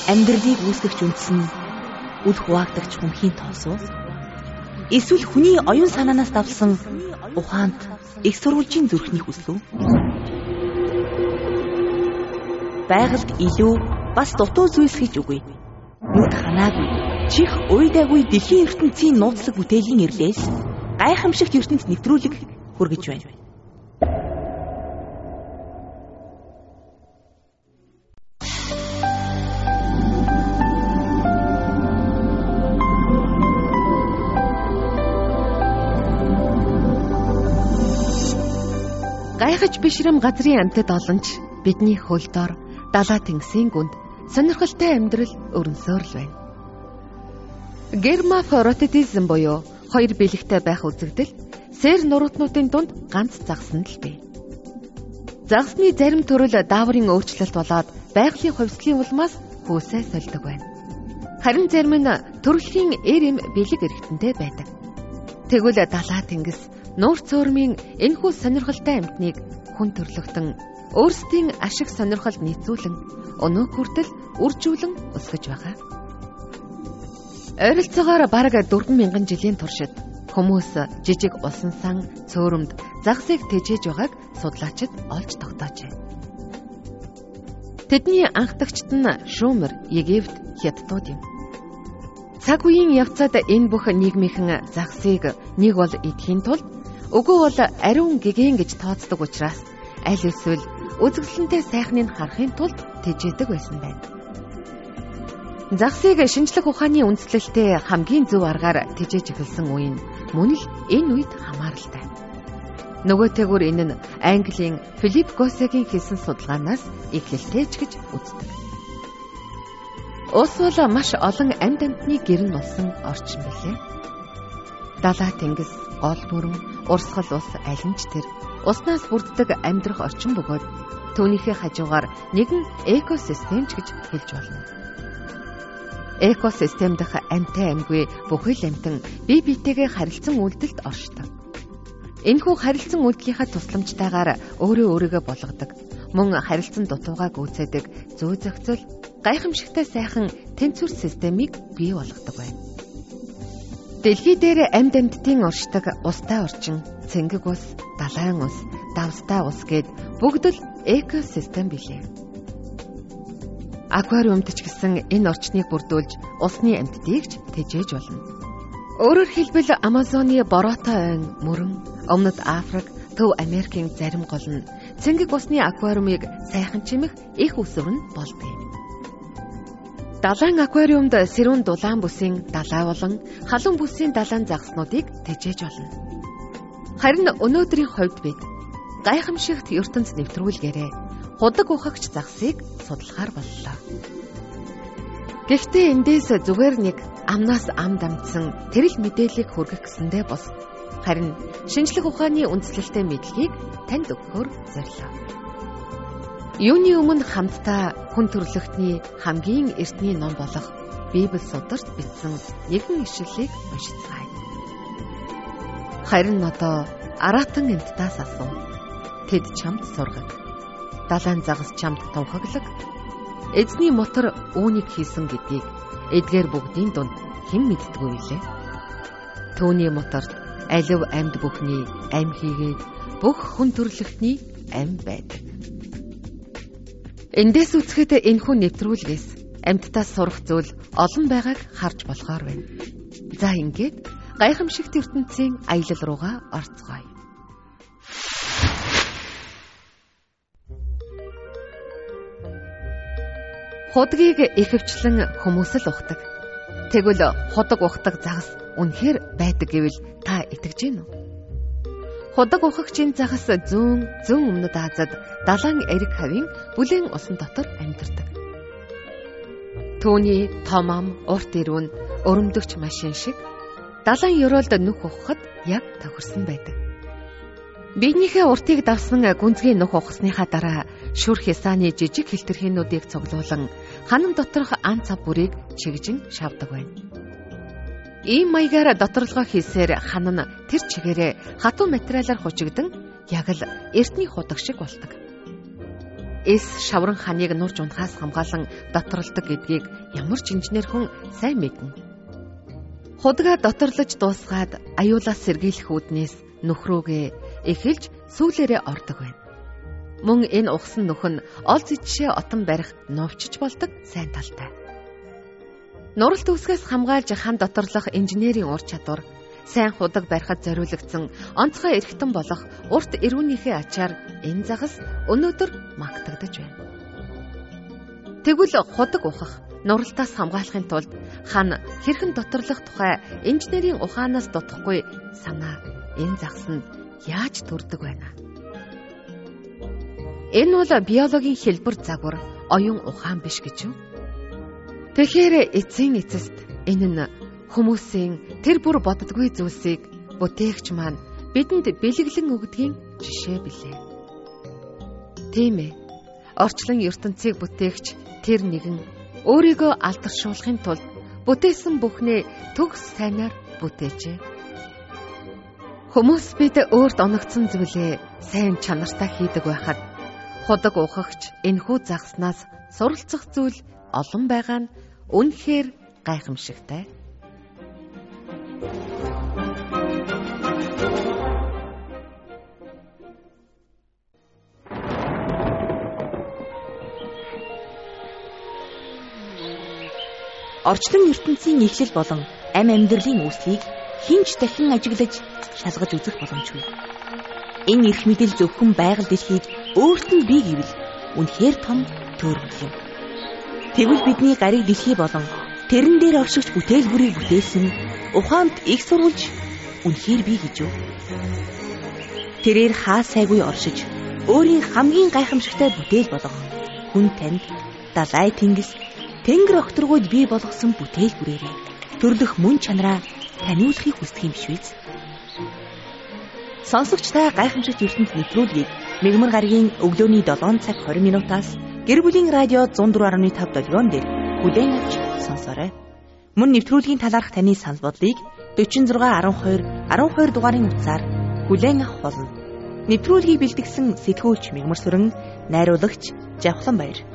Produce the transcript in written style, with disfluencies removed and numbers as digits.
Амьдралыг үүсгэгч үндэс нь үл хуваагдагч хүмхийн тоос уу? Эсвэл хүний оюун санаанаас давсан ухаанд их сурвалжийн зүрхний хүсэл үү? Байгальд илүү бас дутуу зүйлс гэж үгүй. Нүд ханаагүй, чих уйдаагүй дэлхийн ертөнцийн нууцлаг бүтээлийн ирлээс гайхамшигт ертөнц нэвтрүүлэг хүргэж байна. Гайхаж бишрэм газрын амьтад олонч бидний хөл дор далаа тэнгисийн гүнд сонирхолтой амьдрал өрнөсөөр л байна. Гермафродитизм буюу хоёр бэлэгтэй байх үзэгдэл сэр нуруутнуудын дунд ганц загсан л бий. Загсны зарим төрөл дааврын өөрчлөлт болоод байгалийн хувьслын улмаас хүүсээ сольдог байна. Харин зарим нь төрөлхийн эр эм бэлэг эрхтэнтэй байдаг. Тэгвэл далаа тэнгис нуур цөөрмийн энэхүү сонирхолтой амьтныг хүн төрлөختөн өөрсдийн ашиг сонирхолд нийцүүлэн өнөө хүртэл үржүүлэн өсгөж байгаа. Ойролцоогоор бараг 4,000 жилийн туршид хүмүүс жижиг усан сан цөөрөмд загсыг тэжээж байгааг судлаачид олж тогтоожээ. Тэдний анхдагчид нь Шумер, Египт, Хятадууд юм. Цаг үеийн явцад энэ бүх нийгмийнхэн загсыг нэг бол идэхийн тулд үгүй бол ариун гэгэн гэж тооцдог учраас аль эсвэл үзэсгэлэнтэй сайхныг харахын тулд тэжээдэг байсан байна. Загсыг шинжлэх ухааны үндэслэлтэй хамгийн зөв аргаар тэжээж эхэлсэн үе нь мөн л энэ үед хамааралтай. Нөгөөтэйгүр энэ нь Английн Филипп Госсегийн хийсэн судалгаанаас эхлэлтэй ч гэж үздэг. Ус бол маш олон амьд амьтны гэрн болсон орчин билээ. Далаа тэнгис, гол бүрэн, урсгал ус аль нь ч тэр уснаас бүрддэг амьдрах орчин бөгөөд түүнийхээ хажуугаар нэгэн экосистем ч гэж хэлж болно. Экосистем дэх амьтай амьгүй бүхэл амьтан бие биетэйгээ харилцан үйлдэлд оршдог. Энэхүү харилцан үйлдэлийнхаа тусламжтайгаар өөрөө өөрийгөө болгодог, мөн харилцан дутуугаа гүйцээдэг зүй зохицол гайхамшигтай сайхан тэнцвэр системийг бий болгодог байна. Дэлхий дээр амьд амьтдын оршдог устай орчин, цэнгэг ус, далайн ус, давстай ус гээд бүгд л экосистем билээ. Аквариумд ч гэсэн энэ орчныг бүрдүүлж усны амьтдыг ч тэжээж болно. Өөрөөр хэлбэл Амазоны бороотой ойн мөрөн, өмнөд Африк, Төв Америкийн зарим гол нь цэнгэг усны аквариумыг сайхан чимэх их үсвэр нь болдог. Далайн аквариумд сэрүүн дулаан бүсийн далай болон халуун бүсийн далайн загснуудыг тэжээж болно. Харин өнөөдрийн хувьд бид гайхамшигт ертөнц нэвтрүүлгээрээ худаг ухагч загсыг судлахаар боллоо. Гэхдээ эндээс зүгээр нэг амнаас ам дамжсан тэрэл мэдээллийг хүргэх гэсэндээ бос харин шинжлэх ухааны үндэслэлтэй мэдлэгийг танд өгөхөөр зорилоо. Юуны өмнө хамтдаа хүн төрлөختний хамгийн эртний ном болох Библи сударт бичсэн нэгэн ишлэлийг уншицгаая. Харин одоо аратан амьтдаас асуу. Тэд чамд сургаг. Далайн загас чамд тунхаглаг. Эзний мотор үүнийг хийсэн гэдгийг эдгээр бүгдийн дунд хэн мэддэггүй билээ? Түүний моторт алив амьд бүхний ам хийгээд бүх хүн төрлөختний ам байдаг. Эндээс үзэхэд энэхүү нэвтрүүлгээс амьтдаас сурах зүйл олон байгааг харж болохоор байна. За ингээд гайхамшигт ертөнцийн аялал руугаа орцгоё. Худгийг ихэвчлэн хүмүүс л ухдаг. Тэгвэл худаг ухдаг загас үнэхээр байдаг гэвэл та итгэж гин үү? Худаг ухагчийн загас зүүн өмнөд Азад далайн эрэг хавийн бүлээн усан дотор амьдардаг. Түүний томом, урт ирүүн, өрөмдөгч машин шиг далайн ёроолд нүх ухахад яг тохирсон байдаг. Биенийхээ уртыг давсан гүнзгий нүх ухсныхаа дараа шүр хясааны жижиг хэлтэрхиynүүдийг цуглуулan ханам доторх ан цав бүрийг чигжин шавдаг байна. Ийм маягаар доторлогоо хийсээр хан нь тэр чигээрээ хатуу материалаар хучигдан яг л эртний худаг шиг болдог. эс шавран ханыг нурж унахаас хамгаалан доторлдог гэдгийг ямар ч инженер хүн сайн мэднэ. Худгаа доторлож дуусгаад аюулаас сэргийлэх үүднээс нөхрөөгээ эхэлж сүүлээрээ ордог байна. Мөн энэ ухсан нөх нь олз ичшээ отон барих новчж болдог сайн талтай. Нуралт үсгээс хамгаалж хан доторлох инженерийн ур чадвар, сайн худаг барихад зориулагдсан онцгой эрхтэн болох урт эрүүнийхээ ачаар энэ загас өнөөдөр магтагдаж байна. Тэгвэл худаг ухах, нуралтаас хамгаалахын тулд хан хэрхэн доторлох тухай инженерийн ухаанаас дутхгүй санаа энэ загсанд яаж төрдөг байна? Энэ бол биологийн хэлбэр загвар, оюун ухаан биш гэж юу? Тэгэхээр эцсийн эцэст энэ нь хүмүүсийн тэр бүр боддоггүй зүйлсийг бүтээгч маань бидэнд бэлэглэн өгдгийн жишээ билээ. Тийм ээ. Орчлон ертөнцийг бүтээгч тэр нэгэн өөрийгөө алдаршуулахын тулд бүтээсэн бүхнээ төгс сайнаар бүтээжээ. Хүмүүс бид өөрт оногдсон зүйлээ сайн чанартай хийдэг байхад худаг ухагч энэхүү загснаас суралцах зүйл олон байгаа нь үнэхээр гайхамшигтай. Орчлон ертөнцийн эхлэл болон амь амьдралын үүслийг хинч дахин ажиглаж шалгаж үзэх боломжгүй. Энэ эрх мэдэл зөвхөн байгаль дэлхийд өөрт нь бий гэвэл үнэхээр том төөрөмөл юм. Тэгвэл бидний гариг дэлхий болон тэрэн дээр оршигч бүтээл бүрийг бүтээсэн ухаанд их сурвалж үнэхээр бий гэж юу? Тэрээр хаа сайгүй оршиж өөрийн хамгийн гайхамшигтай бүтээл болох хүн танд далай тэнгис Тэнгэр огторгууд бий болгосон бүтээл бүрээрээ төрлөх мөн чанараа таниулахыг хүсдэг юм биш үү? Сонсогч та гайхамшигт ертөнд нэвтрүүлгийг Мегмар гарагийн өглөөний 7 цаг 20 минутаас гэр бүлийн радио 104.5 долгион дээр хүлээн авч сонсоорой. Мөн нэвтрүүлгийн талаарх таны санал бодлыг 46 12 12 дугаарын утсаар хүлээн авах болно. Нэвтрүүлгийг бэлтгэсэн сэтгүүлч Мегмар Сүрэн, найруулагч Жавхлан Баяр.